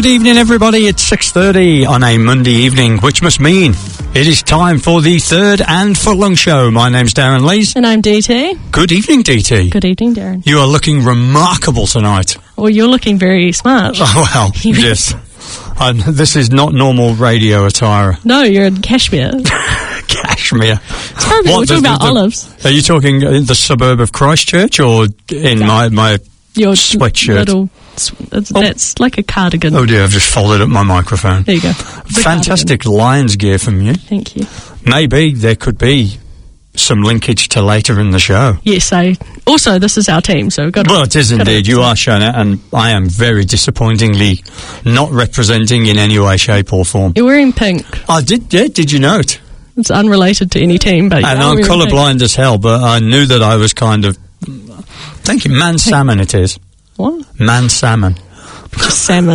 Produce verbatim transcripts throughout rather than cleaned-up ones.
Good evening, everybody. It's six thirty on a Monday evening, which must mean it is time for the third and footlong show. My name's Darren Lees. And I'm D T. Good evening, D T. Good evening, Darren. You are looking remarkable tonight. Well, you're looking very smart. Oh, well, yes. Um, this is not normal radio attire. No, you're in cashmere. Cashmere. Sorry, we're talking about the, olives. Are you talking in the suburb of Christchurch or in no. my, my Your sweatshirt? Little, it's, oh. That's like a cardigan. Oh dear, I've just folded up my microphone. There you go. Fantastic Lions gear from you. Thank you. Maybe there could be some linkage to later in the show. Yes, I. Also, this is our team, so we've got to... Well, it is indeed. You are showing it, and I am very disappointingly not representing in any way, shape or form. You're wearing pink. I did, yeah, did you note? It's unrelated to any team, but... And I'm colourblind pink. as hell, but I knew that I was kind of... Thank you. Man salmon it is. What? Man salmon. Just salmon.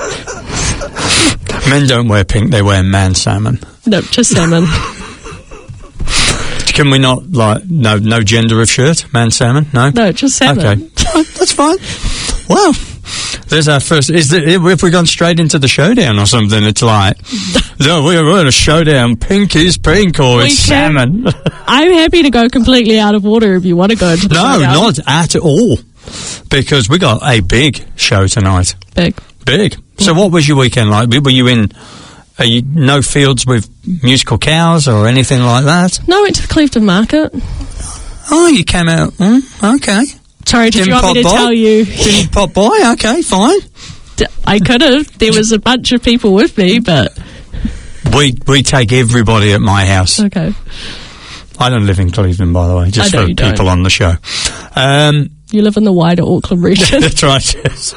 Men don't wear pink, they wear man salmon. No, just salmon. Can we not, like, no no gender of shirt? Man salmon? No? No, just salmon. Okay. That's fine. Well, there's our first... Is there, if we've gone straight into the showdown or something, it's like, no, we're in a showdown. Pink is pink or we it's can, salmon. I'm happy to go completely out of water if you want to go into the No, showdown. not at all. Because we got a big show tonight. Big. Big. So what was your weekend like? Were you in... Are you no fields with musical cows or anything like that? No, I went to the Clevedon Market. Oh, you came out. Mm, okay. Sorry, did Didn't you want me to pop by? tell you? Didn't pop by? Okay, fine. I could have. There was a bunch of people with me, but... We we take everybody at my house. Okay. I don't live in Cleveland, by the way, just I know for you people don't. on the show. Um, you live in the wider Auckland region. That's right, yes.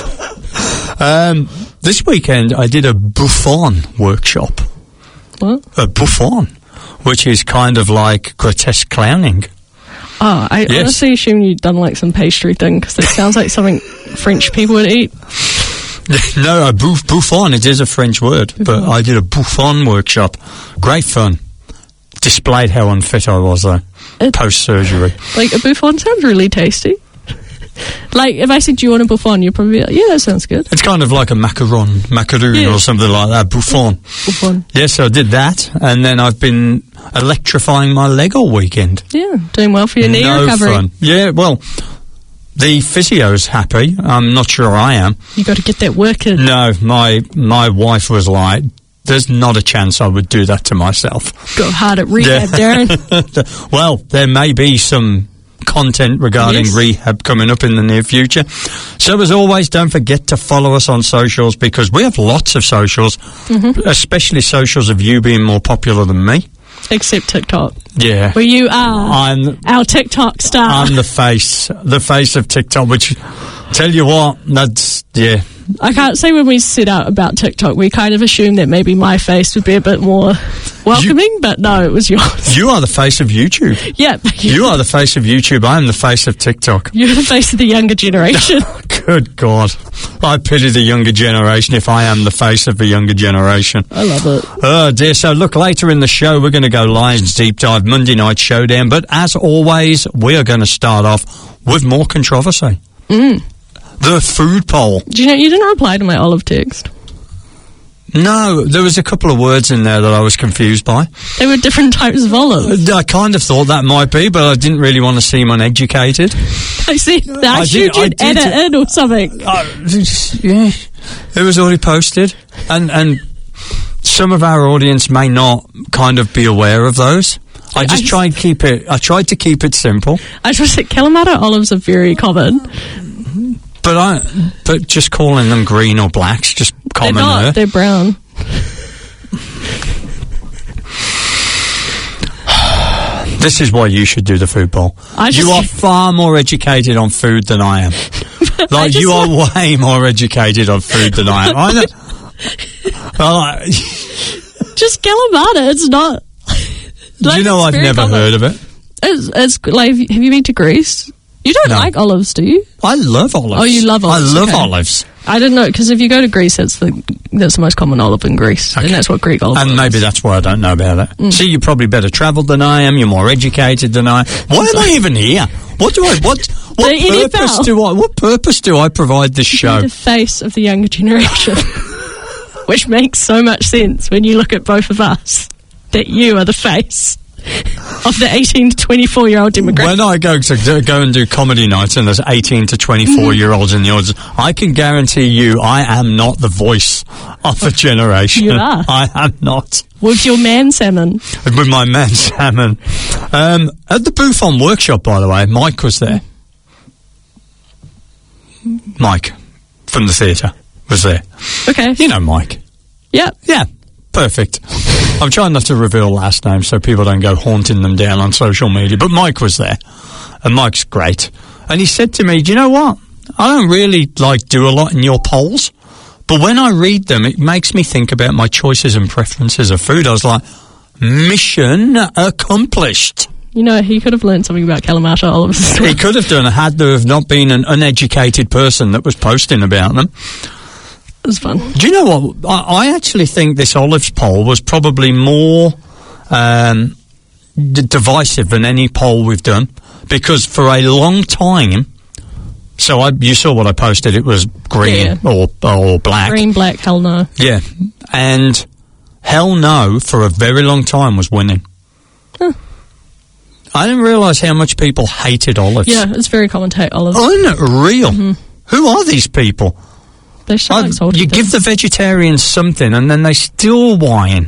um, this weekend I did a Buffon workshop. What? A Buffon, which is kind of like grotesque clowning. Oh, I yes. honestly assume you'd done like some pastry thing, because it sounds like something French people would eat. No, a buff- Buffon, it is a French word, Buffon. but I did a Buffon workshop. Great fun. Displayed how unfit I was, though, post-surgery. Like, a Buffon sounds really tasty. Like, if I said, do you want a Buffon, you'd probably be like, yeah, that sounds good. It's kind of like a macaron, macaroon yeah. or something like that, Buffon. Buffon. Yes, so I did that, and then I've been electrifying my leg all weekend. Yeah, doing well for your knee no recovery. Fun. Yeah, well, the physio's happy. I'm not sure I am. You got to get that work in. No, my my wife was like, there's not a chance I would do that to myself. Go hard at rehab, Yeah. Darren. Well, there may be some content regarding yes. rehab coming up in the near future. So as always, don't forget to follow us on socials, because we have lots of socials, mm-hmm. especially socials of you being more popular than me. Except TikTok. Yeah. Where you are I'm, our TikTok star. I'm the face, the face of TikTok, which, tell you what, that's, yeah. I can't say when we set out about TikTok, we kind of assumed that maybe my face would be a bit more welcoming, you, but no, it was yours. You are the face of YouTube. Yeah. You are the face of YouTube. I am the face of TikTok. You're the face of the younger generation. Good God. I pity the younger generation if I am the face of the younger generation. I love it. Oh dear. So look, later in the show we're going to go Lions Deep Dive, Monday Night Showdown, but as always we are going to start off with more controversy. Mm. The food poll. Do you know, you didn't reply to my olive text? No, there was a couple of words in there that I was confused by. They were different types of olive. I kind of thought that might be, but I didn't really want to seem uneducated. I see. I, I assumed did, I you'd did. edit in or something. Uh, yeah, it was already posted, and and some of our audience may not kind of be aware of those. I just I, try and keep it. I tried to keep it simple. I just said Kalamata olives are very common. But I, but just calling them green or black's just common. They're not. There. They're brown. This is why you should do the food bowl. I just, you are far more educated on food than I am. Like, I you are want... way more educated on food than I am. I know. I, just Kalamata. It's not. Like, you know, I've never common. heard of it. It's, it's like, have you been to Greece? You don't no. like olives, do you? I love olives. Oh, you love olives. I love okay. olives. I don't know, because if you go to Greece, that's the that's the most common olive in Greece, Okay. and that's what Greek olive And oil maybe is. that's why I don't know about it. Mm. See, you're probably better travelled than I am. You're more educated than I am. Why am I even here? What do I? What? What The N F L. purpose do I? What purpose do I provide this show? You're the face of the younger generation, which makes so much sense when you look at both of us, that you are the face of the eighteen to twenty-four year old demographic. When I go to do, go and do comedy nights and there's eighteen to twenty-four year olds in the audience, I can guarantee you I am not the voice of the generation. You are. I am not. With your man salmon. With my man Salmon. Um, at the Buffon workshop, by the way, Mike was there. Mike from the theatre was there. Okay. You know Mike. Yeah. Yeah, perfect. I'm trying not to reveal last names so people don't go haunting them down on social media, but Mike was there, and Mike's great. And he said to me, do you know what? I don't really, like, do a lot in your polls, but when I read them, it makes me think about my choices and preferences of food. I was like, mission accomplished. You know, he could have learned something about Kalamata olives. He could have done, had there have not been an uneducated person that was posting about them. It was fun. Do you know what? I, I actually think this olives poll was probably more um, d- divisive than any poll we've done, because for a long time, so I, you saw what I posted, it was green Yeah. or or black. Green, black, hell no. Yeah, and hell no for a very long time was winning. Huh. I didn't realise how much people hated olives. Yeah, it's very common to hate olives. Unreal. Mm-hmm. Who are these people? They should like I- salted you give things. the vegetarians something and then they still whine.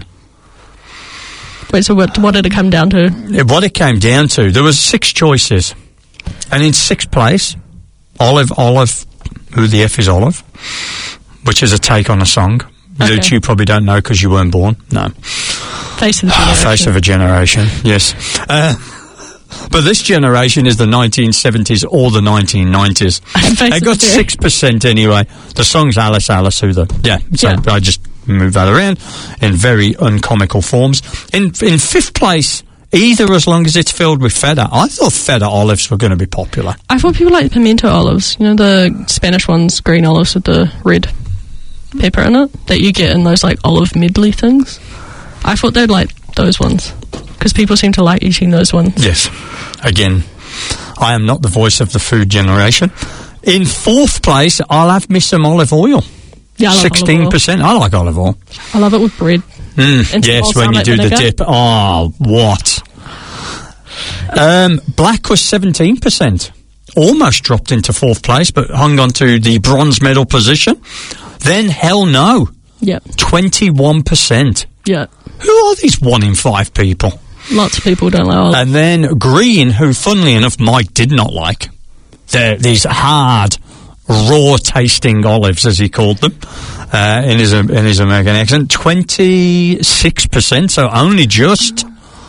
Wait, so what, what did it come down to? What it came down to, there was six choices. And in sixth place, Olive, Olive, who the F is Olive, which is a take on a song, Okay. that you probably don't know because you weren't born. No. Face of the generation. Face of a generation, yes. Uh, but this generation is the nineteen seventies or the nineteen nineties. Face It of got the- six percent anyway. The song's Alice, Alice, who the... Yeah, so Yeah. I just moved that around in very uncomical forms. In in fifth place, either as long as it's filled with feta. I thought feta olives were going to be popular. I thought people liked pimento olives. You know, the Spanish ones, green olives with the red pepper in it that you get in those, like, olive medley things. I thought they'd like those ones because people seem to like eating those ones. Yes. Again, I am not the voice of the food generation. In fourth place, I'll have me some olive oil. Yeah, I love sixteen percent. I like olive oil. I love it with bread. Mm, And some yes, when you balsamic do the vinegar. dip. Oh, what? Um, black was seventeen percent. Almost dropped into fourth place, but hung on to the bronze medal position. Then hell no, Yeah, twenty-one percent. yeah. Who are these one in five people? Lots of people don't like olives. And then green, who funnily enough Mike did not like. They're these hard, raw tasting olives, as he called them, uh, in his in his American accent. twenty-six percent, so only just,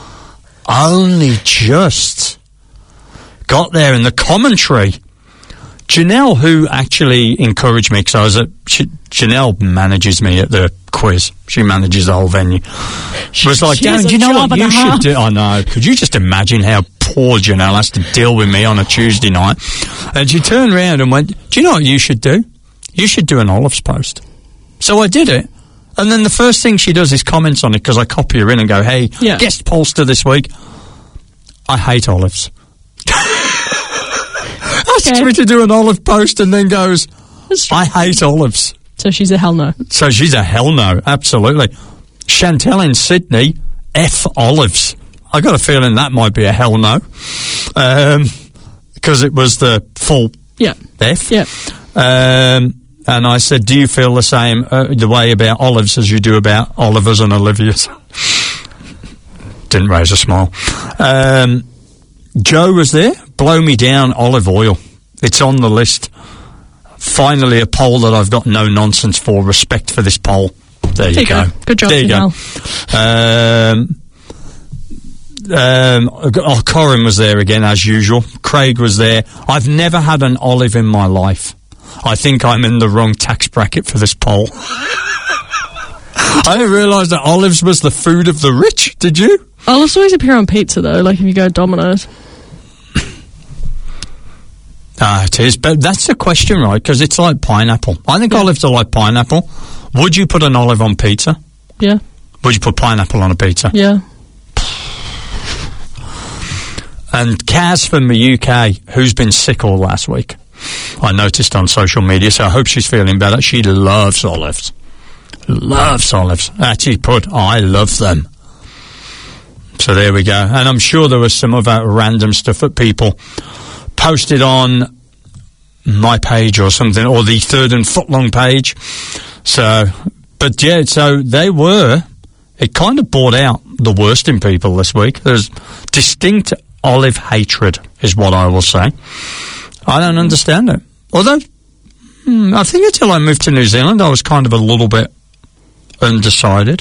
only just got there in the commentary. Janelle, who actually encouraged me, because I was at, she, Janelle manages me at the quiz. She manages the whole venue. She was like, She has Darren, a do you know job what and you a should half." do? I know. Could you just imagine how poor Janelle has to deal with me on a Tuesday night? And she turned around and went, do you know what you should do? You should do an olives post. So I did it. And then the first thing she does is comments on it, because I copy her in and go, hey, Yeah. guest pollster this week. I hate olives. Asks Okay. me to do an olive post and then goes, That's I hate olives. So she's a hell no. So she's a hell no, absolutely. Chantel in Sydney, F olives. I got a feeling that might be a hell no, because it was the full Yeah, F. yeah. Um, and I said, do you feel the same uh, the way about olives as you do about Olivers and Olivias? Didn't raise a smile. Um, Joe was there. Blow me down olive oil. It's on the list. Finally, a poll that I've got no nonsense for. Respect for this poll. There you, There you go. go. Good job, There you go. Um, um, oh, Corin was there again, as usual. Craig was there. I've never had an olive in my life. I think I'm in the wrong tax bracket for this poll. I didn't realise that olives was the food of the rich. Did you? Olives always appear on pizza though, like if you go to Domino's. Ah, it is. But that's the question, right? Because it's like pineapple. I think Yeah. olives are like pineapple. Would you put an olive on pizza? Yeah, Would you put pineapple on a pizza? yeah. And Kaz from the U K, who's been sick all last week, I noticed on social media, so I hope she's feeling better. She loves olives. Loves olives. Actually put, I love them. So there we go. And I'm sure there was some other random stuff that people posted on my page or something, or the Third and Footlong page. So, but yeah, so they were, it kind of brought out the worst in people this week. There's distinct olive hatred, is what I will say. I don't understand it. Although, hmm, I think until I moved to New Zealand, I was kind of a little bit undecided.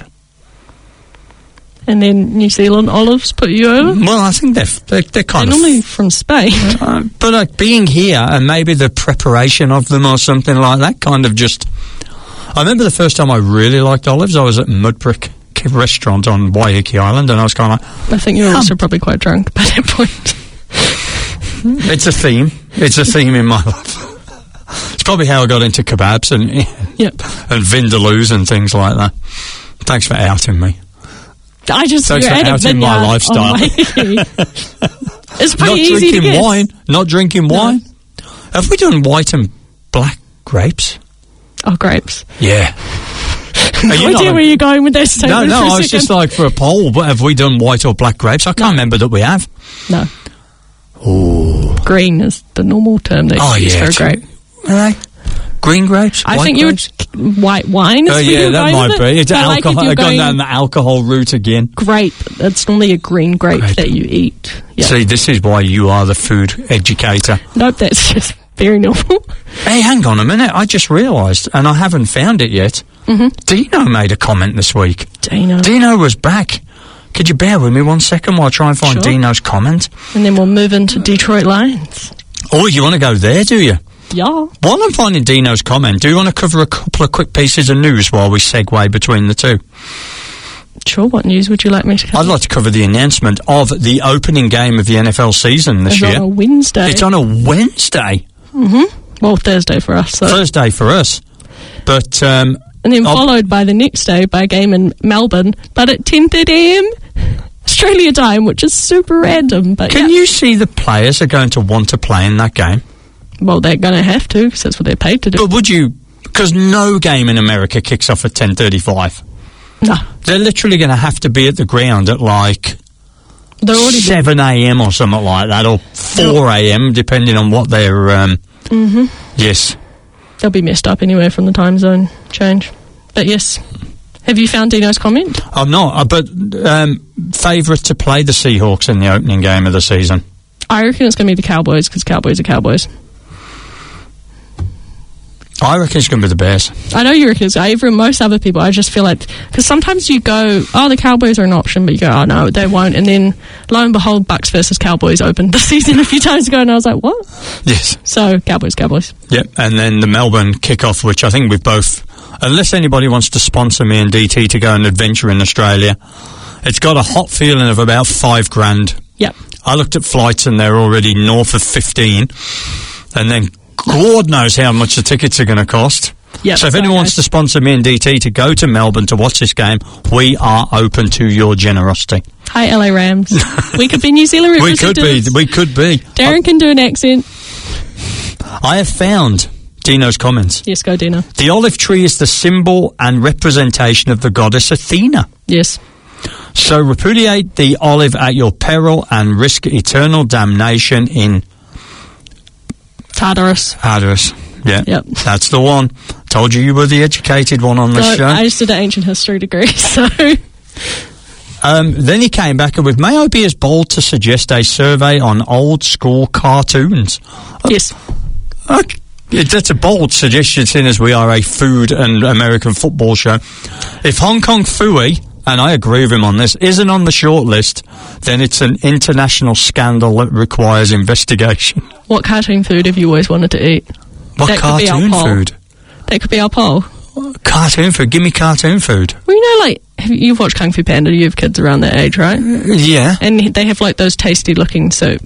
And then New Zealand olives put you over? Well, I think they're, they're, they're kind They're of... normally from Spain. Uh, but like being here and maybe the preparation of them or something like that kind of just... I remember the first time I really liked olives, I was at Mudbrick restaurant on Waiheke Island, and I was kind of like... I think you were also probably quite drunk by that point. It's a theme. It's a theme in my life. It's probably how I got into kebabs and Yep. and vindaloos and things like that. Thanks for outing me. I just Thanks you're for at a outing my vineyard lifestyle. on Waiheke. It's pretty Not easy to drinking guess. wine. Not drinking wine. Have we done white and black grapes? Oh, grapes. Yeah. No you idea not- where you're going with this statement. No, no, for a I was just second. like for a poll, but have we done white or black grapes? I can't remember that we have. No. Ooh. Green is the normal term they Oh, use yeah. for a grape. Are they? Green grapes? I White think you grapes? would white wine. Is Oh, where yeah, you're that going might with be. it. It's But like if alcohol. you're I've gone going down the alcohol route again. grape. It's normally a green grape, Grape. that you eat. Yeah. See, this is why you are the food educator. Nope, that's just very normal. Hey, hang on a minute. I just realised, and I haven't found it yet. Mm-hmm. Dino made a comment this week. Dino. Dino was back. Could you bear with me one second while I try and find Sure. Dino's comment? And then we'll move into Detroit Lions. Oh, you want to go there, do you? Yeah. While I'm finding Dino's comment, do you want to cover a couple of quick pieces of news while we segue between the two? Sure, what news would you like me to cover? I'd like to cover the announcement of the opening game of the N F L season this It's year. on a Wednesday. It's on a Wednesday. Mm-hmm. Well, Thursday for us. So. Thursday for us. But, um... And then I'll- followed by the next day by a game in Melbourne, but at ten thirty a m Australia time, which is super random. But Can yeah. you see the players are going to want to play in that game? Well, they're going to have to, because that's what they're paid to do. But would you... Because no game in America kicks off at ten thirty-five. No. They're literally going to have to be at the ground at like They're already seven a m or something like that, or four a m, depending on what their... Um, Mm-hmm. yes. They'll be messed up anyway from the time zone change. But yes. Have you found Dino's comment? I'm not, uh, but um, favourite to play the Seahawks in the opening game of the season. I reckon it's going to be the Cowboys, because Cowboys are Cowboys. I reckon it's going to be the Bears. I know you reckon it's over most other people. I just feel like, because sometimes you go, oh, the Cowboys are an option, but you go, oh no, they won't. And then lo and behold, Bucks versus Cowboys opened the season a few times ago, and I was like, what? Yes. So Cowboys, Cowboys. Yep, and then the Melbourne kickoff, which I think we've both... Unless anybody wants to sponsor me and D T to go and adventure in Australia, it's got a hot feeling of about five grand. Yep. I looked at flights and they're already north of fifteen. And then God knows how much the tickets are going to cost. Yep. So if Sorry, anyone wants guys. to sponsor me and D T to go to Melbourne to watch this game, we are open to your generosity. Hi, L A Rams. We could be New Zealand We could be. representatives. We could be. Darren can do an accent. I have found Dino's comments. Yes, go Dino. The olive tree is the symbol and representation of the goddess Athena. Yes. So repudiate the olive at your peril and risk eternal damnation in Tartarus. Tartarus. Yeah, Yep. that's the one. Told you you were the educated one on this No, show. I just did an ancient history degree, so... Um, then he came back with, may I be as bold to suggest a survey on old school cartoons? Yes. Okay. It- That's a bold suggestion, seeing as we are a food and American football show. If Hong Kong Phooey, and I agree with him on this, isn't on the short list, then it's an international scandal that requires investigation. What cartoon food have you always wanted to eat? What That could be our cartoon poll. food? That could be our poll. Cartoon food? Give me cartoon food. Well, you know, like, have you, you've watched Kung Fu Panda, you have kids around that age, right? Yeah. And they have, like, those tasty-looking soup.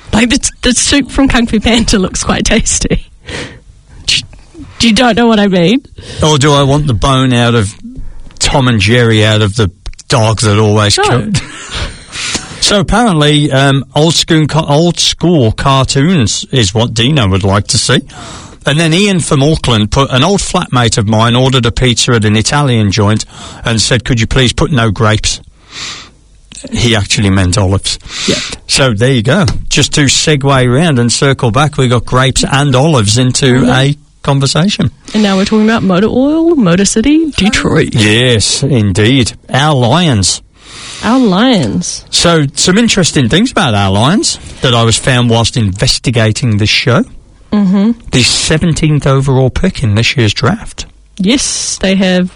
Like, the, the soup from Kung Fu Panda looks quite tasty. You don't know what I mean? Or do I want the bone out of Tom and Jerry, out of the dog that always No. killed? So apparently, um, old school old school cartoons is what Dino would like to see. And then Ian from Auckland put, an old flatmate of mine ordered a pizza at an Italian joint and said, could you please put no grapes? He actually meant olives. Yeah. So there you go. Just to segue around and circle back, we got grapes and olives into Mm-hmm. a conversation. And now we're talking about Motor Oil, Motor City, Detroit. Yes, indeed. Our Lions. Our Lions. So, some interesting things about our Lions that I was found whilst investigating this show. Mm-hmm. The seventeenth overall pick in this year's draft. Yes, they have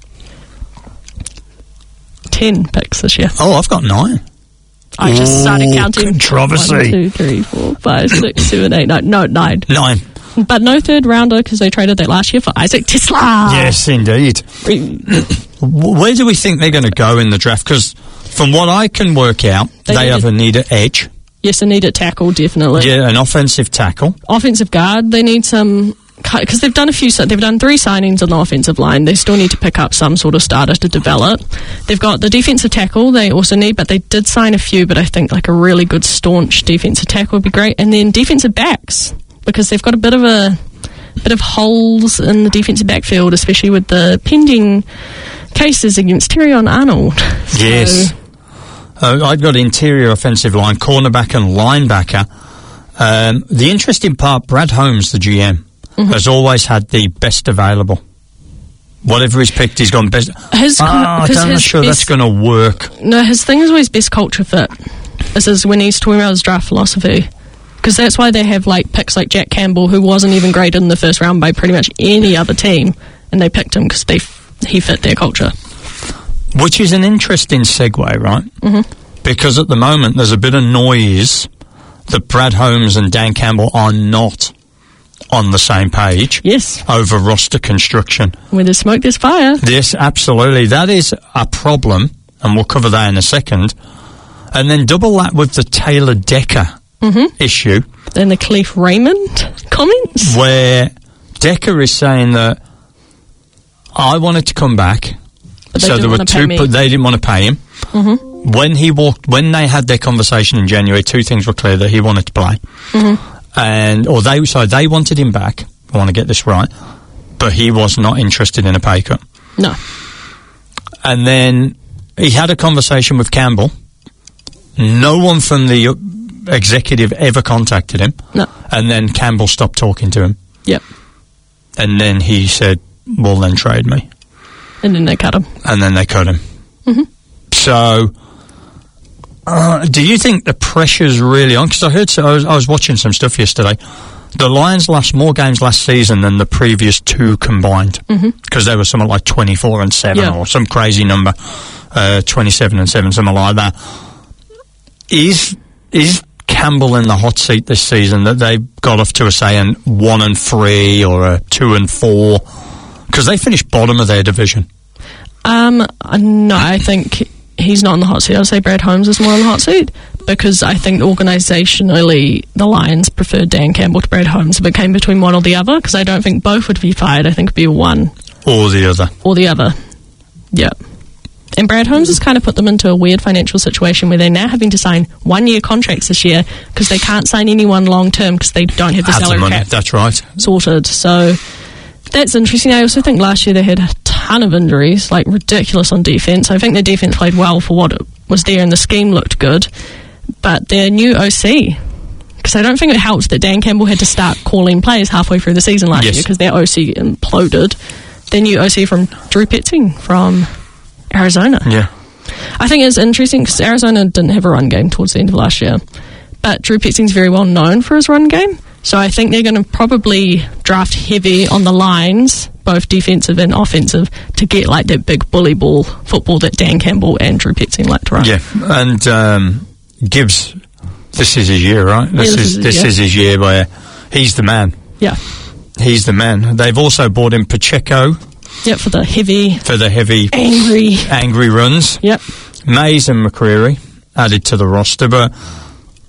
ten picks this year. Oh, I've got nine. I just started Ooh, counting. controversy. One, two, three, four, five, six, seven, eight, nine. No, nine. Nine. But no third rounder because they traded that last year for Isaac Tesla. Yes, indeed. W- Where do we think they're going to go in the draft? Because from what I can work out, They they, need have a- a need at edge. Yes, they need a tackle, definitely. Yeah, an offensive tackle. Offensive guard, they need some... Because they've done a few... They've done three signings on the offensive line. They still need to pick up some sort of starter to develop. They've got the defensive tackle they also need, but they did sign a few, but I think like a really good staunch defensive tackle would be great. And then defensive backs, because they've got a bit of a... bit of holes in the defensive backfield, especially with the pending cases against Terrion Arnold. Yes. So, Uh, I've got interior offensive line, cornerback and linebacker. Um, the interesting part, Brad Holmes, the G M, Mm-hmm. has always had the best available. Whatever he's picked, he's gone best. His, Ah, because I'm not his sure that's best- going to work. No, his thing is always best culture fit. This is when he's talking about his draft philosophy. Because that's why they have like picks like Jack Campbell, who wasn't even graded in the first round by pretty much any other team, and they picked him because they f- he fit their culture. Which is an interesting segue, right? Mm-hmm. Because at the moment, there's a bit of noise that Brad Holmes and Dan Campbell are not on the same page Yes, over roster construction. when there's smoke, there's fire. Yes, absolutely. That is a problem, and we'll cover that in a second. And then double that with the Taylor Decker Mm-hmm. issue, Then the Clef Raymond comments. where Decker is saying that I wanted to come back, But they so didn't there were wanna pay two, me. but they didn't want to pay him. Mm-hmm. When he walked, when they had their conversation in January, two things were clear: that he wanted to play, Mm-hmm. and or they so they wanted him back. I want to get this right, but he was not interested in a pay cut. No. And then he had a conversation with Campbell. No one from the executive ever contacted him. No. And then Campbell stopped talking to him. Yep. And then he said, well, then trade me. And then they cut him. And then they cut him. Mm-hmm. So, uh, do you think the pressure's really on? Because I heard, so I was, I was watching some stuff yesterday. The Lions lost more games last season than the previous two combined. Because Mm-hmm. they were something like twenty-four and seven Yeah. or some crazy number. Uh, twenty-seven and seven, something like that. Is, is Campbell in the hot seat this season that they got off to a say an one and three or a two and four? Because they finished bottom of their division. Um, uh, no, I think he's not in the hot seat. I'd say Brad Holmes is more in the hot seat because I think organisationally the Lions preferred Dan Campbell to Brad Holmes if it came between one or the other because I don't think both would be fired. I think it would be one Or the other. or the other. Yeah. And Brad Holmes has kind of put them into a weird financial situation where they're now having to sign one-year contracts this year because they can't sign anyone long-term because they don't have the Have the salary money. cap That's right. sorted. So that's interesting. I also think last year they had a ton of injuries, like ridiculous on defence. I think their defence played well for what it was there and the scheme looked good. But their new O C, because I don't think it helps that Dan Campbell had to start calling players halfway through the season last Yes. year because their O C imploded. Their new O C from Drew Petzing from Arizona. Yeah. I think it's interesting because Arizona didn't have a run game towards the end of last year. But Drew Petzing's very well known for his run game. So I think they're going to probably draft heavy on the lines, both defensive and offensive, to get like that big bully ball football that Dan Campbell and Drew Petzing like to run. Yeah. And um, Gibbs, this is his year, right? This, this is, is his this year. is his year where he's the man. Yeah. He's the man. They've also bought in Pacheco Yep, for the heavy, for the heavy, angry. angry runs. Yep. Mays and McCreary added to the roster, but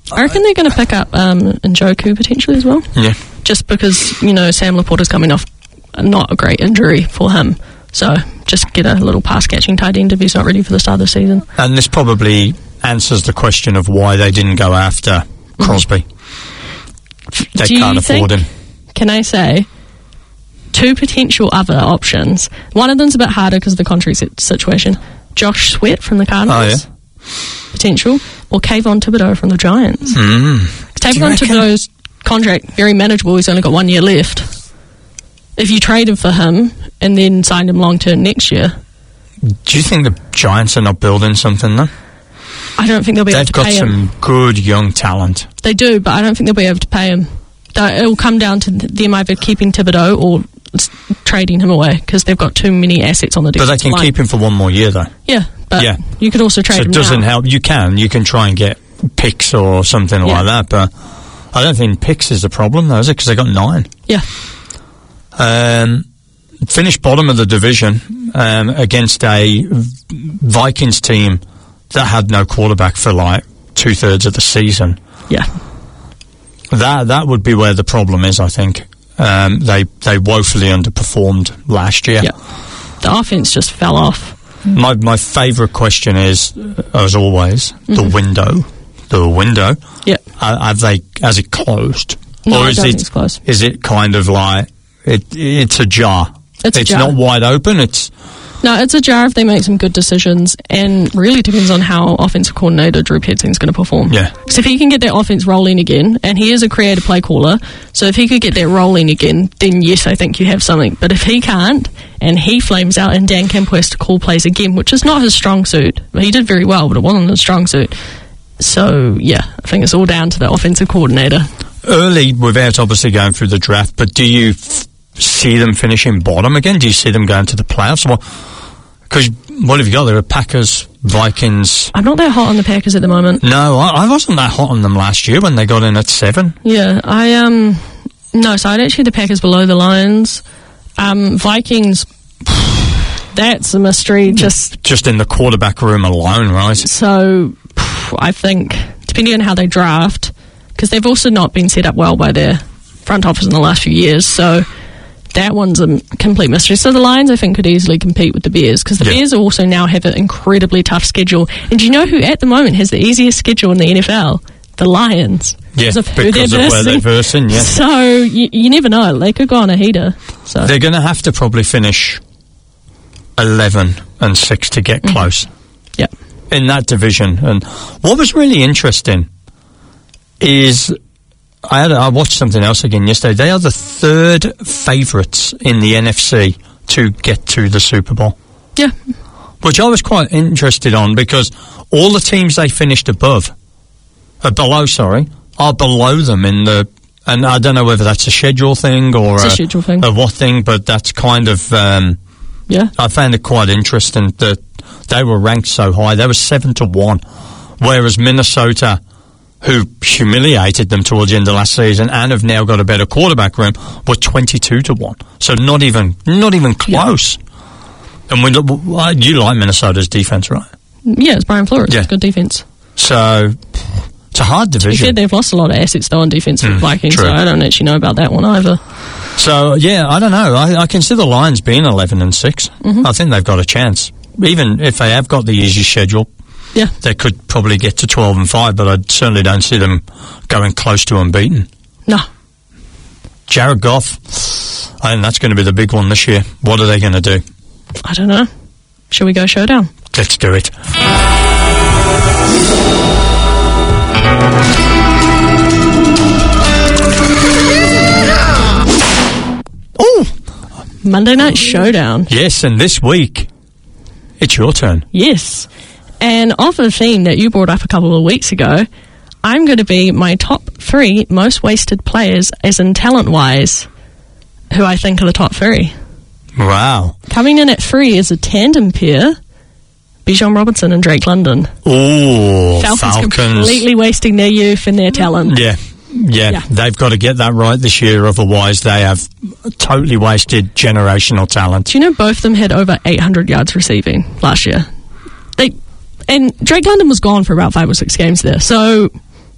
I reckon they're going to pick up um, Njoku potentially as well. Yeah. Just because, you know, Sam Laporta's coming off not a great injury for him. So just get a little pass-catching tight end if he's not ready for the start of the season. And this probably answers the question of why they didn't go after Crosby. Mm-hmm. They Do can't you afford think, him. Can I say, two potential other options. One of them's a bit harder because of the contract situation. Josh Sweat from the Cardinals. Oh, yeah. Potential. Or Kayvon Thibodeau from the Giants. Mm. Kayvon Thibodeau's contract, very manageable. He's only got one year left. If you traded for him and then signed him long-term next year... Do you think the Giants are not building something, though? I don't think they'll be They've able to got pay some him. good young talent. They do, but I don't think they'll be able to pay him. It'll come down to them either keeping Thibodeau or s- trading him away because they've got too many assets on the But defensive they can line. keep him for one more year, though. Yeah, but Yeah. you could also trade So him it doesn't now. help. You can. You can try and get picks or something Yeah. like that, but I don't think picks is the problem, though, is it? Because they got nine. Yeah. Um, finished bottom of the division um, against a Vikings team that had no quarterback for like two thirds of the season. Yeah. That that would be where the problem is, I think. Um, they they woefully underperformed last year. Yeah. The offense just fell off. My my favourite question is, as always, Mm-hmm. the window. The window. Yeah. Uh, have they? Has it closed? No, or I is don't it? think it's closed. Is it kind of like it? It's a jar. It's a jar. not wide open. It's No, it's a jar if they make some good decisions, and really depends on how offensive coordinator Drew Petzing's going to perform. Yeah. So if he can get that offense rolling again, and he is a creative play caller, so if he could get that rolling again, then yes, I think you have something. But if he can't, and he flames out, and Dan Campbell has to call plays again, which is not his strong suit. He did very well, but it wasn't his strong suit. So, yeah, I think it's all down to the offensive coordinator. early without obviously going through the draft. But do you f- see them finishing bottom again? Do you see them going to the playoffs? Well, because what have you got? There are Packers, Vikings. I'm not that hot on the Packers at the moment. No, I, I wasn't that hot on them last year when they got in at seven. Yeah, I, um, no, so I'd actually the Packers below the Lions. Um, Vikings, that's a mystery, just, Just in the quarterback room alone, right? so I think, depending on how they draft, because they've also not been set up well by their front office in the last few years, so that one's a complete mystery. So the Lions, I think, could easily compete with the Bears, because the Yeah. Bears also now have an incredibly tough schedule. And do you know who at the moment has the easiest schedule in the N F L? The Lions. Yeah, of who because they're of where they're versing. versing, yeah. So you, you never know. They could go on a heater. So They're going to have to probably finish eleven and six to get close yeah, in that division. And what was really interesting is I had I watched something else again yesterday. They are the third favourites in the N F C to get to the Super Bowl, yeah, which I was quite interested on because all the teams they finished above, uh, below, sorry, are below them in the. And I don't know whether that's a schedule thing or It's a schedule thing. a what thing, but that's kind of. Um, yeah. I found it quite interesting that they were ranked so high. They were seven to one, whereas Minnesota, who humiliated them towards the end of last season and have now got a better quarterback room, were twenty-two to one. So not even, not even close. Yeah. And we, well, you like Minnesota's defense, right? Yeah, it's Brian Flores. Yeah. It's good defense. So it's a hard To be fair, division. they've lost a lot of assets though on defense for the Mm, Vikings, true. so I don't actually know about that one either. So yeah, I don't know. I, I consider the Lions being eleven and six. Mm-hmm. I think they've got a chance, even if they have got the easy schedule. Yeah, They could probably get to twelve and five, but I certainly don't see them going close to unbeaten. no. Jared Goff, I think that's going to be the big one this year. What are they going to do? I don't know. Shall we go showdown? Let's do it. Oh, Monday Night Showdown. yes, and this week, it's your turn. Yes. And off a theme that you brought up a couple of weeks ago, I'm going to be my top three most wasted players, as in talent-wise, who I think are the top three. Wow. Coming in at three is a tandem pair, Bijan Robinson and Drake London. Oh, Falcons, Falcons. completely wasting their youth and their talent. Yeah. Yeah, Yeah. they've got to get that right this year, otherwise they have totally wasted generational talent. Do you know both of them had over eight hundred yards receiving last year? They and Drake London was gone for about five or six games there, so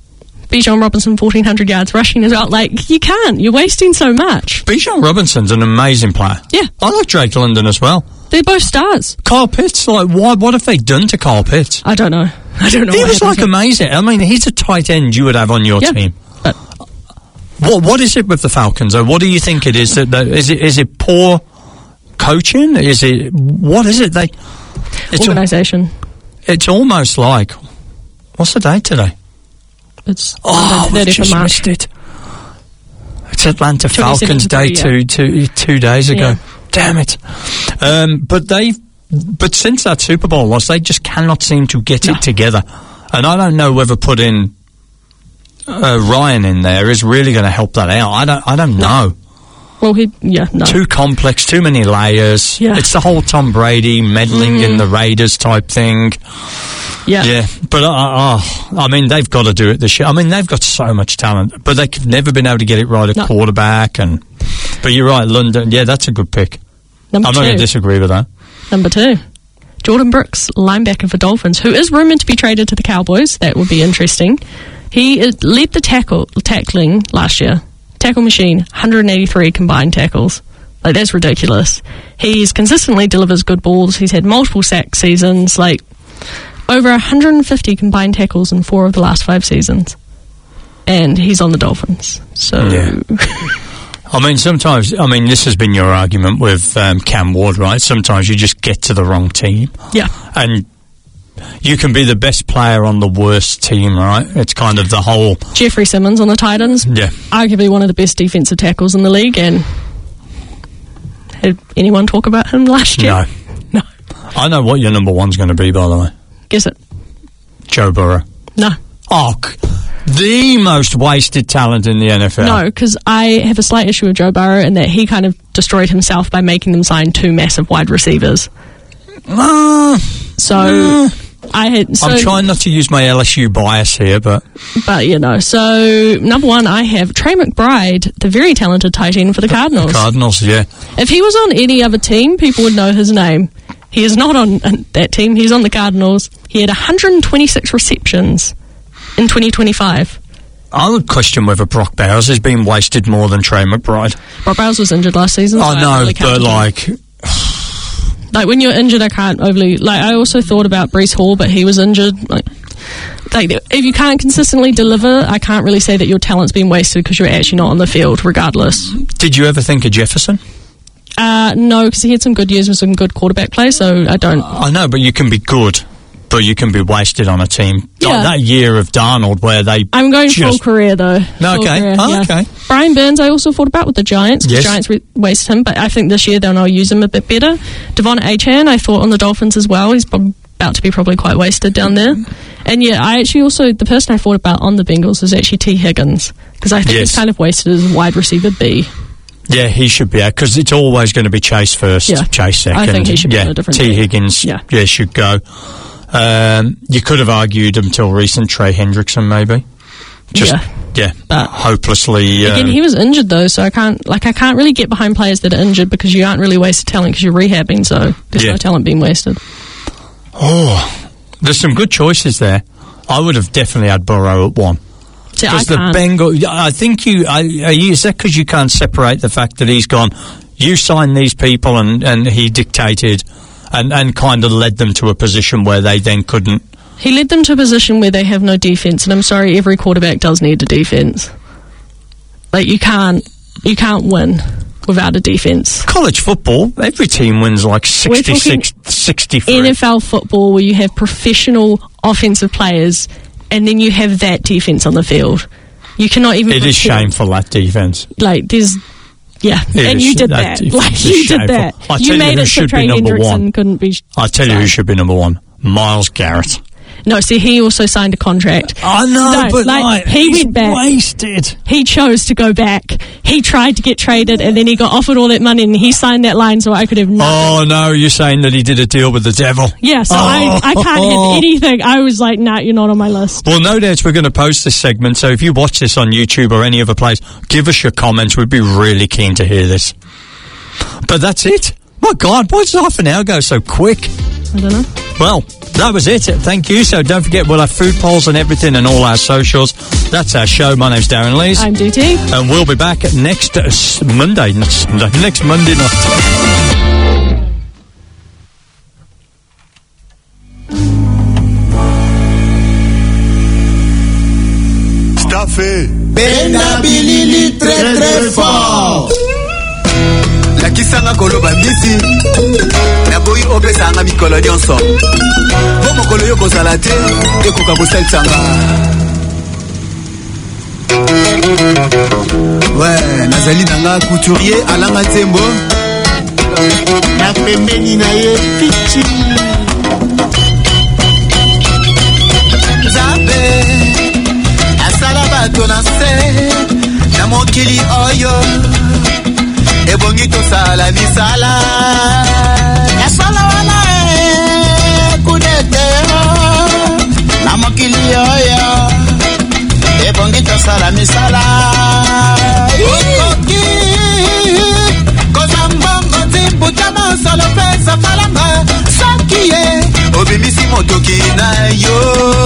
Bijan Robinson, fourteen hundred yards rushing as well. Like, you can't. You're wasting so much. Bijan Robinson's an amazing player. Yeah. I like Drake London as well. They're both stars. Kyle Pitts, like, why, what have they done to Kyle Pitts? I don't know. I don't know. He what was, like, happened. amazing. I mean, he's a tight end you would have on your Yeah, team. but What What is it with the Falcons, though? What do you think it is? That, that is it? Is it poor coaching? Is it what is it? They it's organisation. Al- it's almost like what's the date today? It's Oh, we've thirtieth of just March. missed it. It's Atlanta Falcons Day yeah. two two two days ago. Yeah. Damn it! Um, but they, but since that Super Bowl loss, they just cannot seem to get No. it together. And I don't know whether putting uh, Ryan in there is really going to help that out. I don't. I don't know. Well, he, yeah, no. Too complex, too many layers. Yeah. It's the whole Tom Brady meddling Mm. in the Raiders type thing. Yeah. Yeah, but uh, uh, I mean, they've got to do it this year. I mean, they've got so much talent, but they've never been able to get it right at No. quarterback. And but you're right, London. Yeah, that's a good pick. Number I'm two. not going to disagree with that. Number two. Jordan Brooks, linebacker for Dolphins, who is rumoured to be traded to the Cowboys. That would be interesting. He uh, led the tackle tackling last year. Tackle machine, one hundred eighty-three combined tackles. Like, that's ridiculous. He's consistently delivers good balls. He's had multiple sack seasons. Like, over one hundred fifty combined tackles in four of the last five seasons. And he's on the Dolphins. So... Yeah. I mean, sometimes, I mean, this has been your argument with um, Cam Ward, right? Sometimes you just get to the wrong team. Yeah. And you can be the best player on the worst team, right? It's kind of the whole... Jeffrey Simmons on the Titans. Yeah. Arguably one of the best defensive tackles in the league. And had anyone talk about him last year? No. No. I know what your number one's going to be, by the way. Guess it. Joe Burrow. No. Oh, c- the most wasted talent in the N F L. No, because I have a slight issue with Joe Burrow in that he kind of destroyed himself by making them sign two massive wide receivers. Uh, So uh, I had. So, I'm trying not to use my L S U bias here, but but you know. So number one, I have Trey McBride, the very talented tight end for the Cardinals. Cardinals, yeah. If he was on any other team, people would know his name. He is not on uh, that team. He's on the Cardinals. He had one hundred twenty-six receptions in twenty twenty-five. I would question whether Brock Bowers has been wasted more than Trey McBride. Brock Bowers was injured last season. so I don't know, really count but him. like, Like, when you're injured, I can't overly... Like, I also thought about Breece Hall, but he was injured. Like, like, if you can't consistently deliver, I can't really say that your talent's been wasted because you're actually not on the field, regardless. did you ever think of Jefferson? Uh, no, because he had some good years with some good quarterback play, so I don't... I know, but you can be good, but you can be wasted on a team. Yeah. Like that year of Darnold where they I'm going full just... career, though. No, Full okay. career, Oh, yeah. okay. Brian Burns, I also thought about with the Giants. The Yes. Giants re- wasted him, but I think this year they'll now use him a bit better. Devon Achane, I thought on the Dolphins as well. He's prob- about to be probably quite wasted down there. And yeah, I actually also, the person I thought about on the Bengals is actually T. Higgins, because I think Yes. he's kind of wasted as wide receiver B. Yeah, he should be out because it's always going to be Chase first, Yeah. Chase second. I think he should be yeah, on a different T. team. Higgins, Yeah. yeah, should go. Um, you could have argued until recent Trey Hendrickson, maybe. Just, Yeah. yeah, But- hopelessly. Again, um, he was injured though, so I can't, like, I can't really get behind players that are injured because you aren't really wasted talent because you're rehabbing, so there's Yeah. no talent being wasted. oh, there's some good choices there. I would have definitely had Burrow at one. See, I Because the can't. Bengals, I think you, I, are you, is that because you can't separate the fact that he's gone, you signed these people and, and he dictated and, and kind of led them to a position where they then couldn't. He led them to a position where they have no defense, and I'm sorry, every quarterback does need a defense. Like, you can't, you can't win without a defense. College football, every team wins like sixty-six, sixty-three. N F L football, where you have professional offensive players, and then you have that defense on the field. You cannot even. It is pretend- shameful, that defense. Like, there's. Yeah, It and is you did that that. defense Like, is you shameful. did that. I tell You you made who it so should be Trey number Hendrickson one. couldn't be. I tell you who signed. should be number one. Miles Garrett. No, see, he also signed a contract. I know, No, but like, like, he he's went back. wasted. He chose to go back. He tried to get traded, and then he got offered all that money, and he signed that line so I could have nothing. Oh no, you're saying that he did a deal with the devil? Yeah, so I, I can't have anything. I was like, nah, you're not on my list. Well, no doubt we're going to post this segment, so if you watch this on YouTube or any other place, give us your comments. We'd be really keen to hear this. But that's it. My God, why does half an hour go so quick? I don't know. Well, That was it. Thank you. So don't forget, we'll have food polls and everything and all our socials. That's our show. My name's Darren Lees. I'm D T. And we'll be back next uh, Monday. Next Monday. Next Monday night. Staffé. Benda bilili très très fort. La kisanga koloba mbisi na boyi opesanga mikolo nyonso bo mokolo yo kozala te ekoka kosalisanga ouais nazali nanga couturier alanga ntembo na pembeni na ye pichi Nzambe asala bato na se na mokili oyo ebongi tosala misala nasala wana e kudete na mokili oyo ebongi tosala misala okoki kozambongo timbuta mosolo pesa malanga soki ye obimisi motoki na yo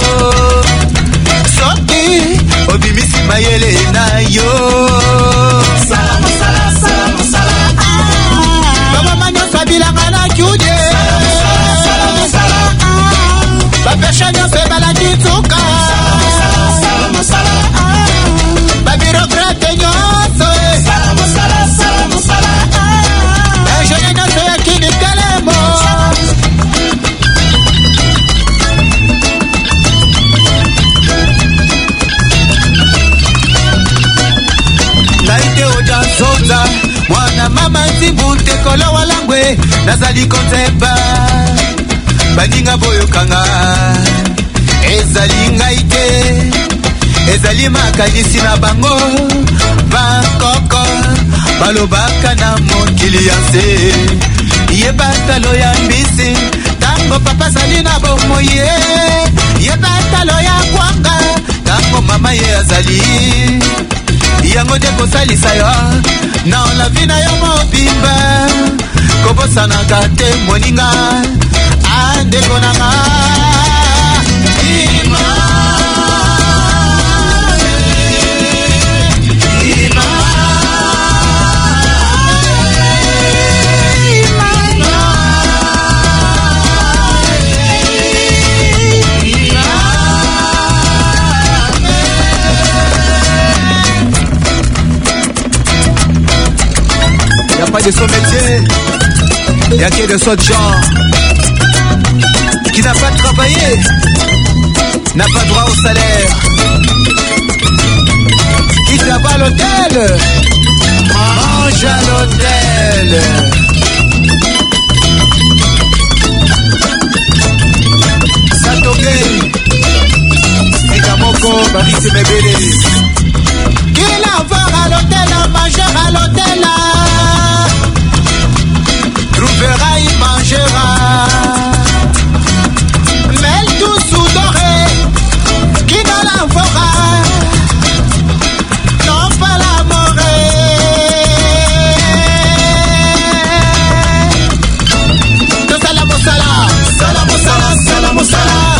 soki obimisi mayele na yo sala masala sala masala baba manyoso abilanga na kyude bapesha nyonso ebalaki tuka babirokrate nyonso ejone nyonso yakini kelemo naite oja nzonza mwana mama ntimbu tekolo walangwe nazali kontemba baninga boyokanga ezali ngai te ezali makanisi na bango bakoko balobaka na mokili ya nse yebatalo ya mbisi tango papa azali na bomoye yebatalo ya kwanga tango mama ye azali yango nde kosalisa yo na olavi na yo mobimba kobosanaka te moninga andeko nanga ima ima y'a pas de son métier, y'a que de son genre qui n'a pas travaillé, n'a pas droit au salaire, qui travaille à l'hôtel, mange à l'hôtel. Satoke, Sikamoko, Barisi Mebele. Qui va voir à l'hôtel, à manger à l'hôtel, trouvera, il mangera. Mais tout sous doré, qui dans la forêt, non pas la morée. De salam au salam, salam au salam, salam au salam.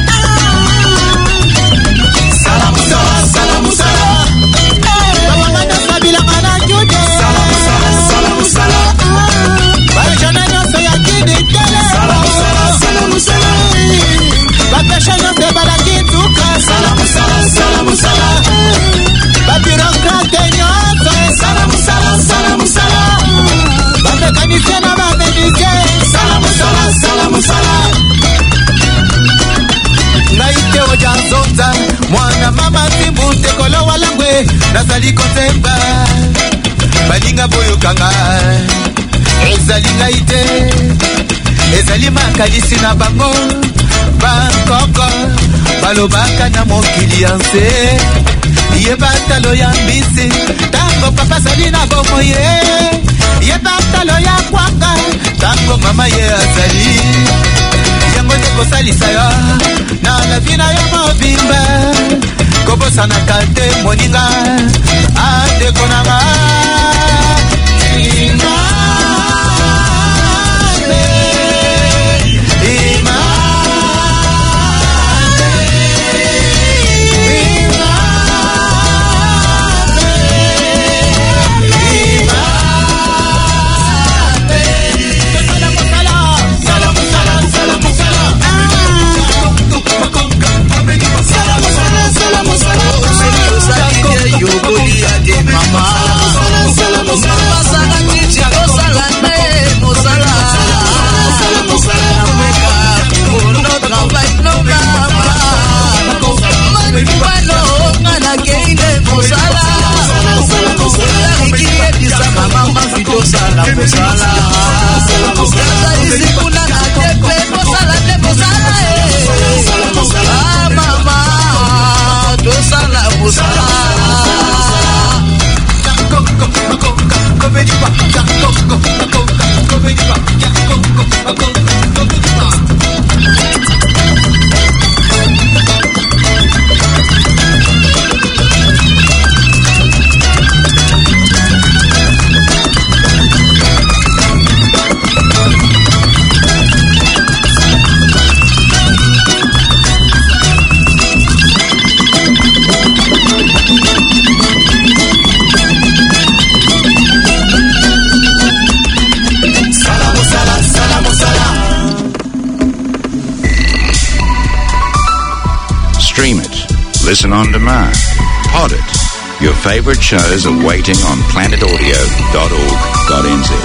Salam au salam, salam au salam. Baba manda sabila mana jude. Salam au salam, salam au salam. Baba jana nyoso ya kidi tele. Salam au salam, salam au salam. Baba shana se balaki tuka. Salam au salam, salam au salam. Baba birokrate nyoso. Salam au salam, salam au salam. Baba kanise na baba dike. Salam au salam, salam au salam. Naite oja nzonza mwana mama timbu tekolo walangwe nazali kotemba baninga boyokanga ezali ngai te ezali makanisi na bango bakoko balobaka na mokili ya nse yebatalo ya mbisi tango papa azali na bomoye yebatalo ya kwanga tango mama ye azali yango nde kosalisa yo na lavi na yo mobimba kobosanaka te moninga andeko nanga imane imane sikuna na tepe mosala te mosala ah mama tosala mosala Stream it, listen on demand, pod it. Your favorite shows are waiting on planet audio dot org dot n z.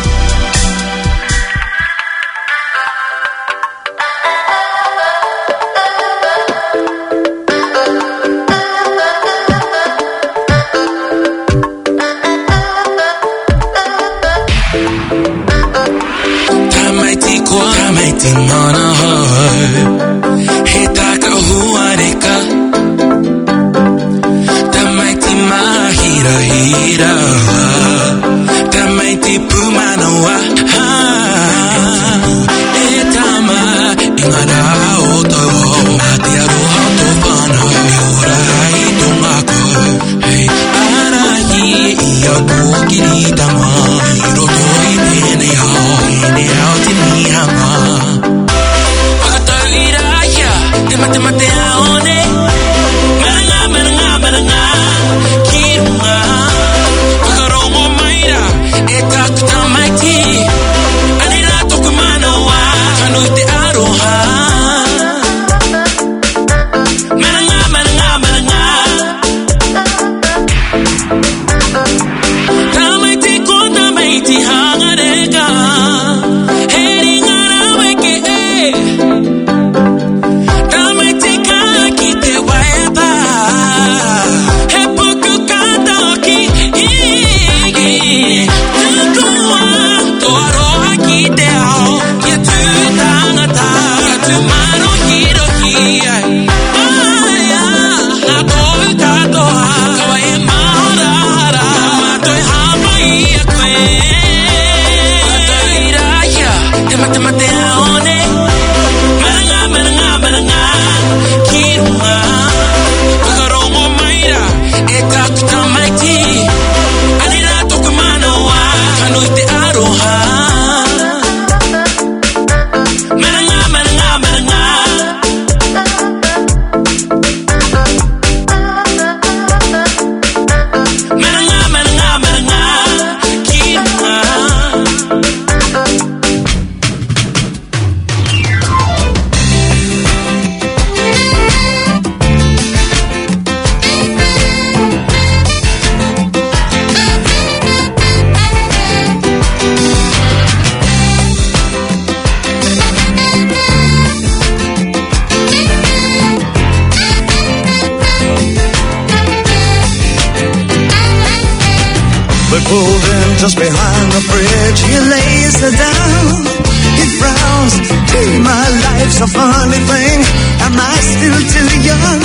Just behind the bridge, he lays her down. He frowns. My life's a funny thing. Am I still too young?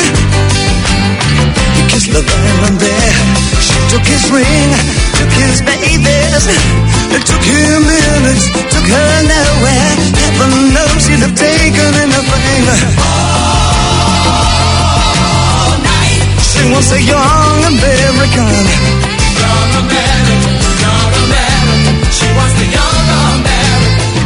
He kissed the violin there. She took his ring, took his babies. It took him minutes, took her nowhere. Heaven knows he'd have taken anything. All night. She wants a young American. Young American. She wants the young American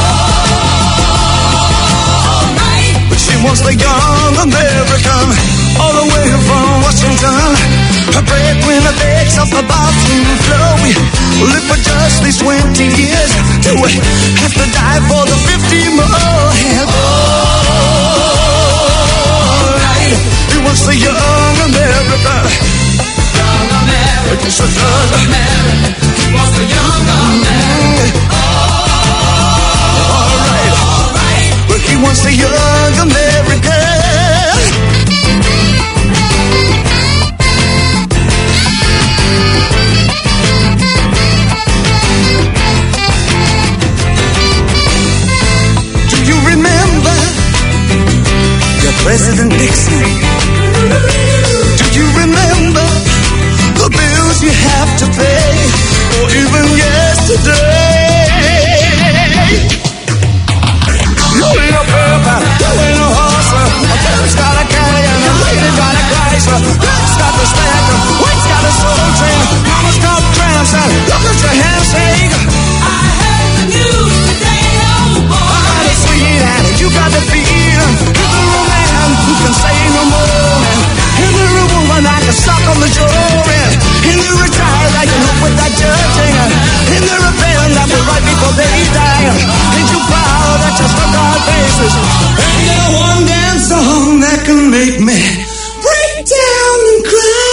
all night. But she wants the young American all the way from Washington. Her breadwinner begs off the bathroom floor. We live for just these twenty years till we have to die for the fifty more. And all right, he wants the young American. Young American, it's a young American. He wants the young American. All right, all right. But he wants the young American. and Dixon. Do you remember the bills you have to pay, or even yesterday? You ain't a purple, you ain't a horse, a bird's got a carry and a lady got a Chrysler. Bird's got the stacker, white's got a soul train, mama's got cramps and look at your handshake. I heard the news today, oh boy. I got it sweet and you got the feel. You're the man who can say no more. And you're a woman I can suck on the jaw. And you're a child I can help with that judging. And you're a band that will right before they die. And you proud that you stuck our faces. And you're one damn song that can make me break down and cry.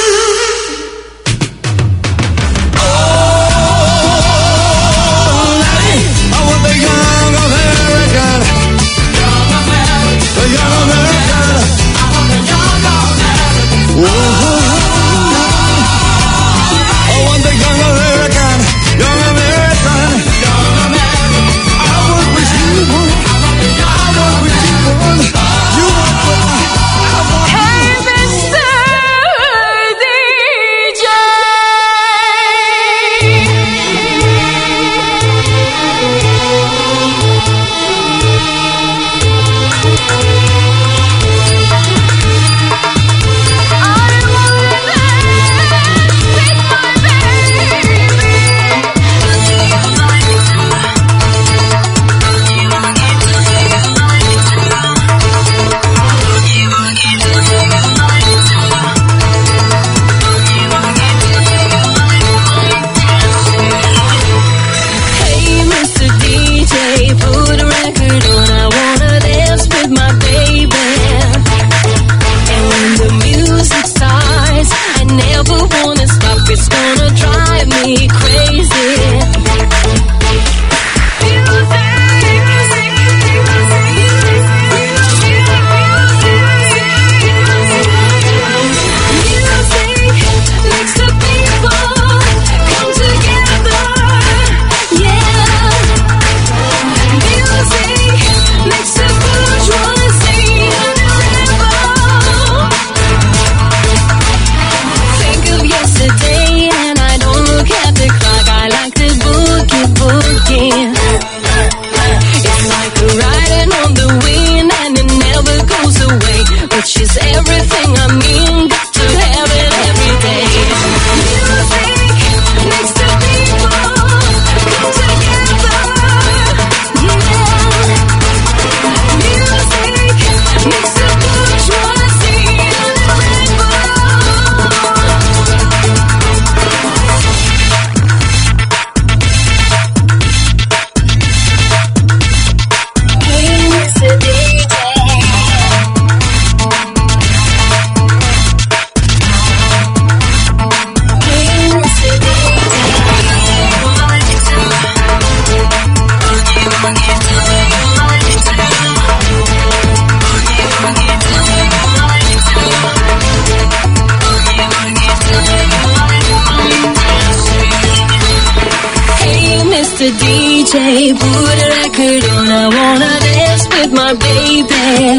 Mister D J, put a record on. I wanna dance with my baby.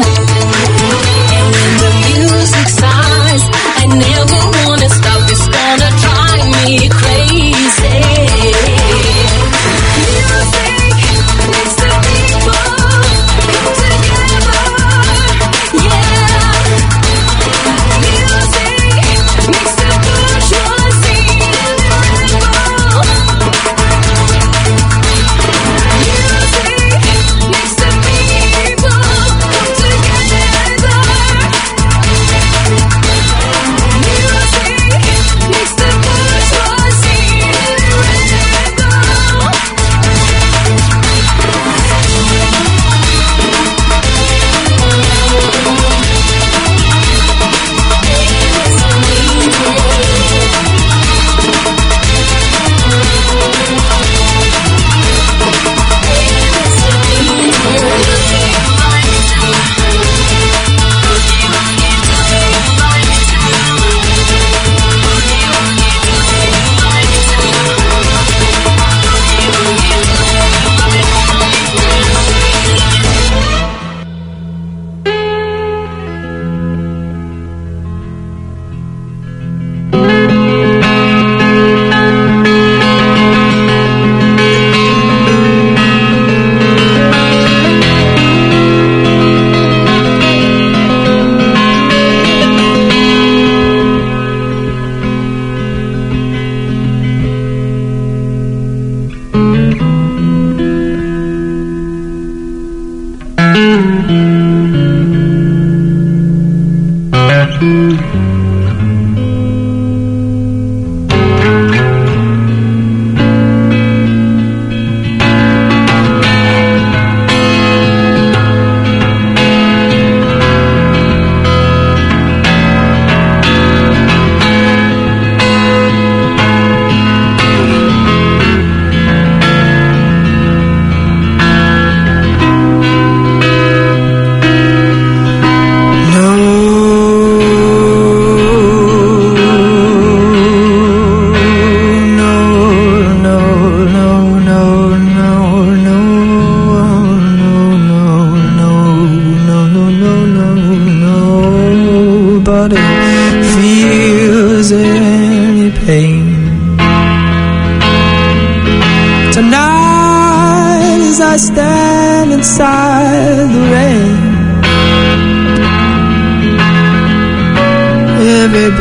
And when the music starts, I never wanna stop. It's gonna drive me crazy. Music makes the people come together. Yeah. Music makes the bourgeoisie rebel. Makes the people come together. Music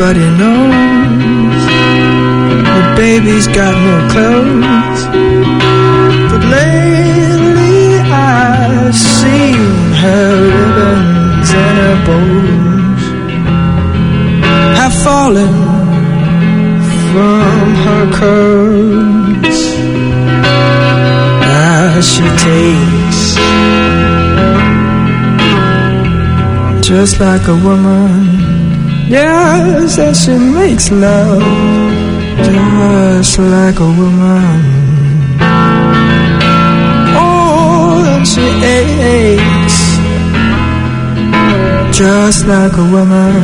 Nobody knows the baby's got no clothes, but lately I've seen her ribbons and her bows have fallen from her curls as she takes, just like a woman. Yes, as she makes love, just like a woman. Oh, and she aches, just like a woman.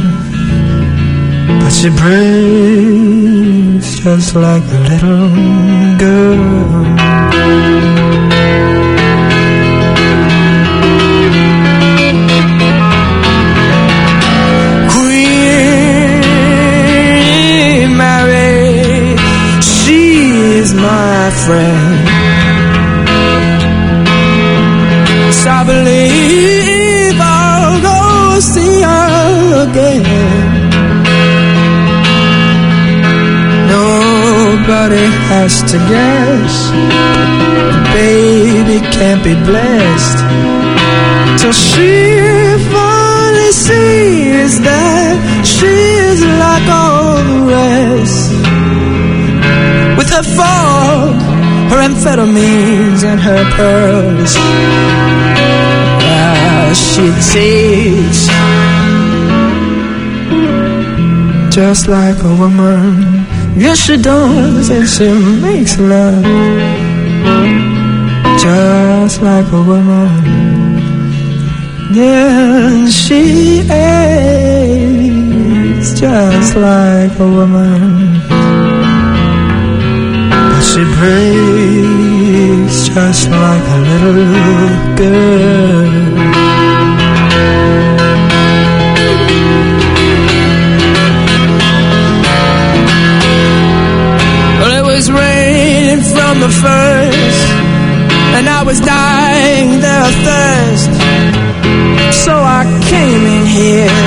But she breathes just like a little girl. My friend, so I believe I'll go see her again. Nobody has to guess, the baby can't be blessed till she finally sees that she's like all the rest. With her fog, her amphetamines and her pearls, ah, she takes, just like a woman. Yes, she does, and she makes love, just like a woman. Yeah, she aches, just like a woman. She breathes just like a little girl. Well, it was raining from the first, and I was dying there of thirst, so I came in here.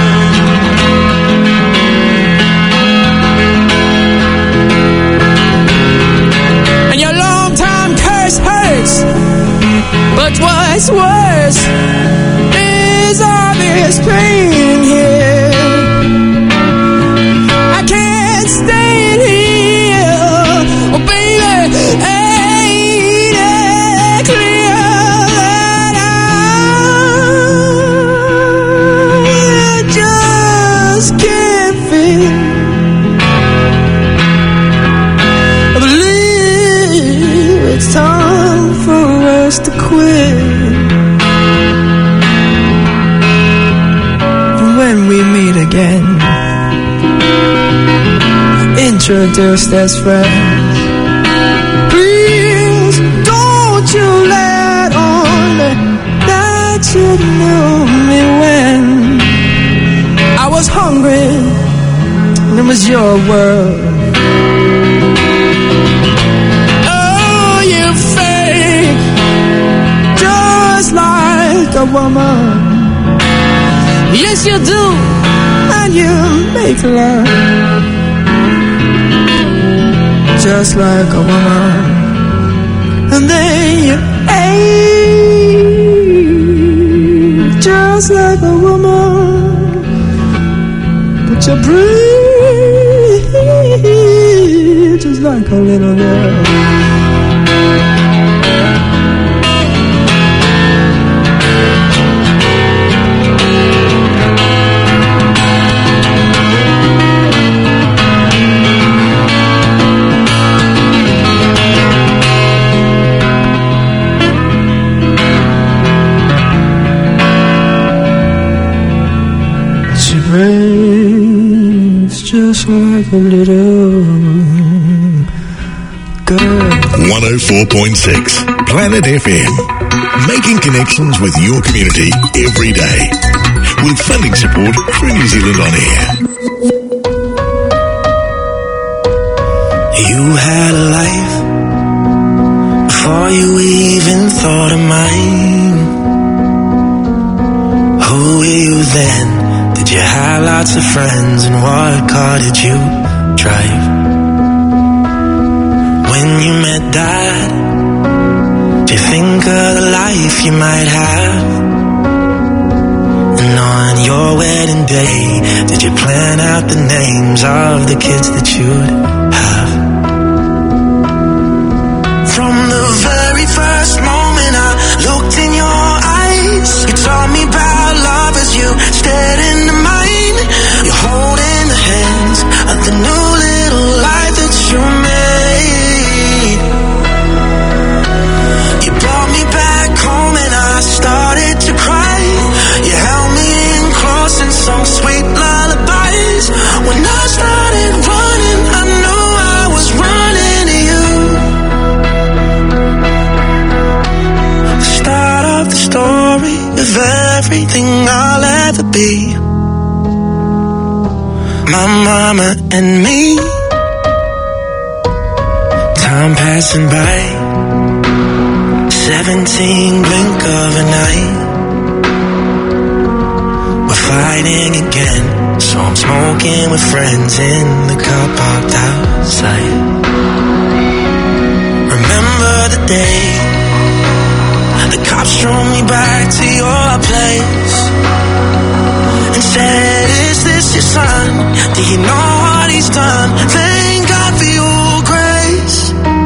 But what's worse is all this pain here. I can't stay in here, oh baby, ain't it clear that I just can't feel. I believe it's time for us to quit. When we meet again, introduced as friends, please don't you let on that you knew me when I was hungry and it was your world. Like a woman, yes you do, and you make love just like a woman, and then you age just like a woman, but you breathe just like a little girl. Just like a little girl. one oh four point six Planet F M. Making connections with your community every day. With funding support from New Zealand On Air. You had a life before you even thought of mine. Who were you then? Did you you had lots of friends, and what car did you drive? When you met Dad, do you think of the life you might have? And on your wedding day, did you plan out the names of the kids that you'd have? From the very first moment I looked in your eyes, you taught me about love as you stared into mine. You're holding the hands of the new little life that you made. You brought me back home and I started to cry. You held me in close and sung sweet lullabies. When I started running, I knew I was running to you. The start of the story of everything I'll ever be. My mama and me. Time passing by, seventeen blink of an eye. We're fighting again, so I'm smoking with friends in the car parked outside. Remember the day the cops drove me back to your place and said, is this your son? Do you know what he's done? Thank God for your grace.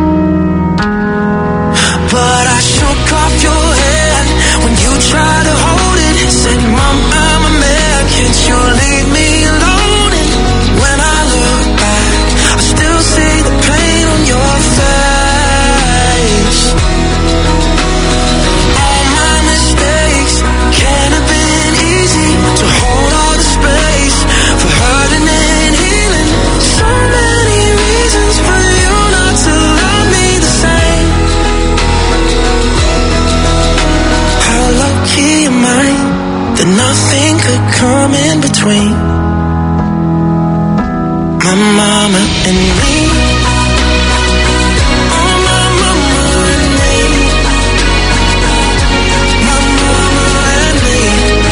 But I shook off your hand when you tried to hold it. Said, Mom, I'm a man, can't you leave me alone? And when I look back, I still see the pain on your face. All my mistakes can't have been easy to hold all the space for hurting and healing. So many reasons for you not to love me the same. How lucky am I that nothing could come in between my mama and me. Oh, my mama and me. My mama and me.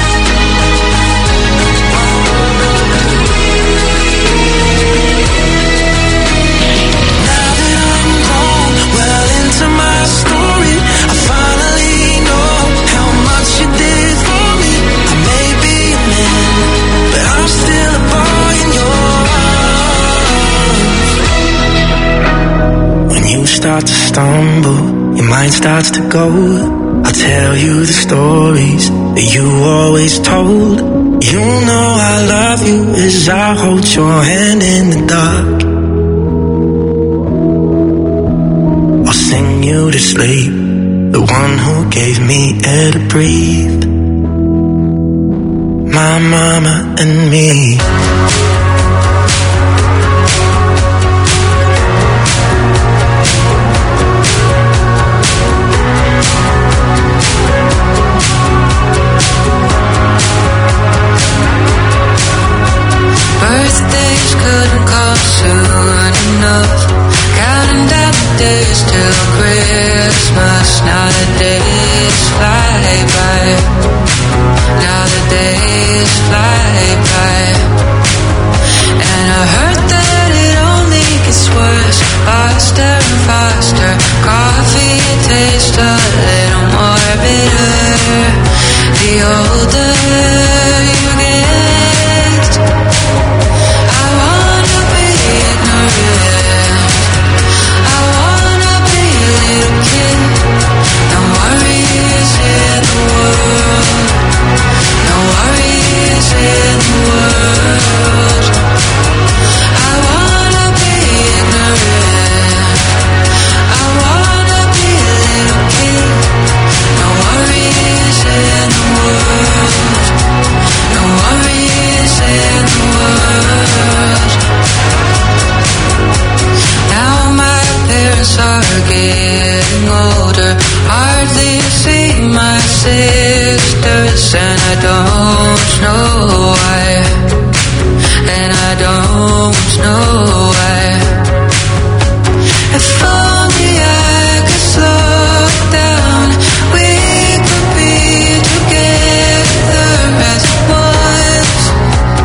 Now that I'm grown, well into my story, I finally know how much you did for me. I may be a man, but I'm still a boy in your arms. When you start to stumble, your mind starts to go. I'll tell you the stories that you always told. You know I love you as I hold your hand in the dark. I'll sing you to sleep, the one who gave me air to breathe. My mama and me. Birthdays couldn't come soon enough. Counting down the days till Christmas. Now the days fly by. Now the days fly by. And I heard that it only gets worse, faster and faster. Coffee tastes a little more bitter the older you get. I wanna be ignorant, I wanna be a little kid. No worries in the world, no worries in the world. I wanna be ignorant, I wanna be a little kid. No worries in the world, no worries in the world. Now my parents are getting older, hardly see my sisters, and I don't know why, and I don't know why. If only I could slow down, we could be together as it was.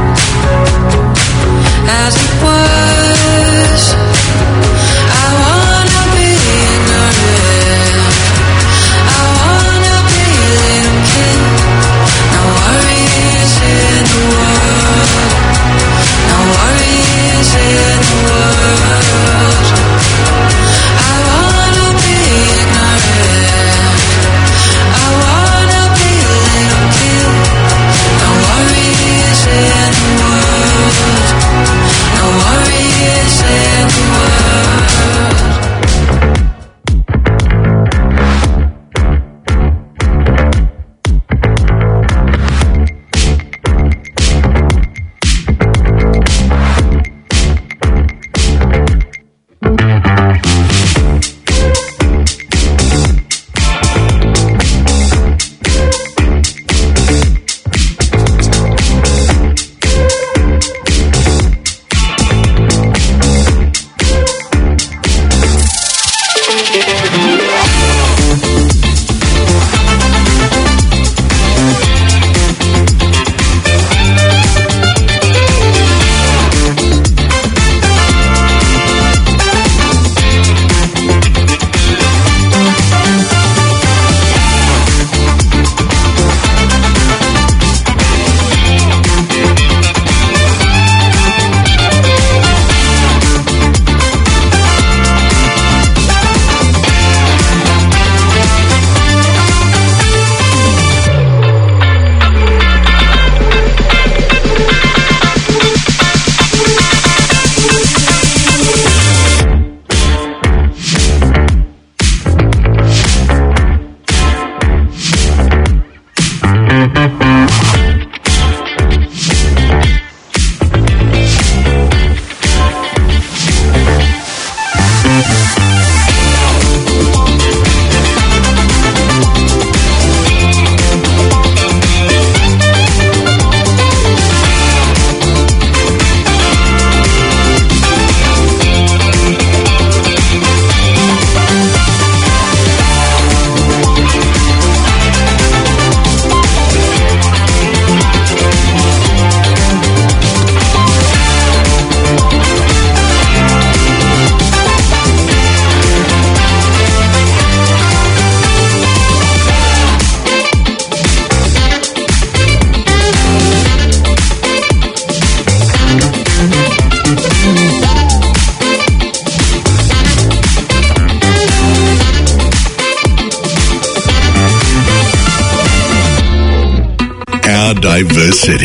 diverse city.